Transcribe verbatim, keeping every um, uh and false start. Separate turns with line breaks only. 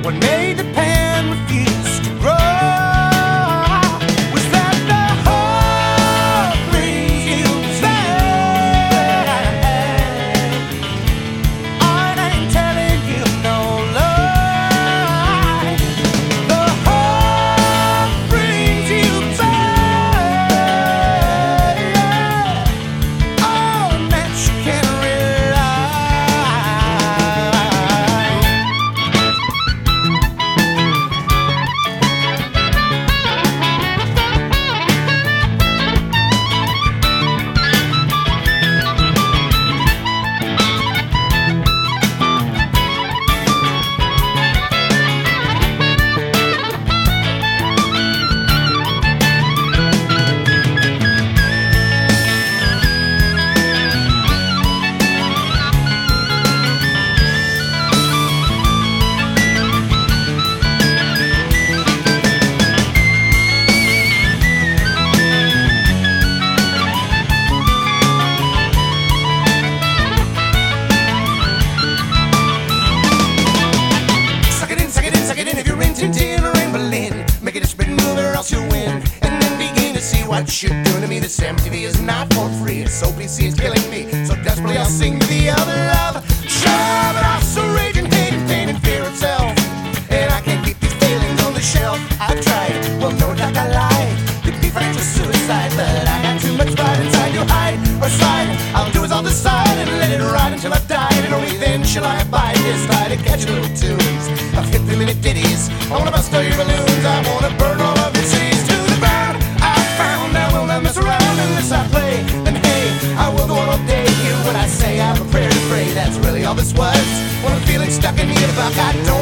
What made the pan refuse to grow? Was that the heart brings you back? I ain't telling you no lie. The heart brings you back. On that you can what you're doing to me. This M T V is not for free. It's O P C is killing me. So desperately I'll sing the other love. Sure, but I'm so raging, hating, pain, and fear itself. And I can't keep these feelings on the shelf. I've tried, well, no doubt I lied. You'd be friends with suicide, but I got too much pride inside. You hide or slide. I'll do as I'll decide and let it ride until I've died. And only then shall I abide this lie to catch little tunes of fifty-minute ditties. I wanna bust all your balloons. I wanna burn all of your cities to the ground. Mess around unless I play, then hey, I will go on all day. Hear what I say, I have a prayer to pray. That's really all this was. When I'm feeling stuck in the buck, I don't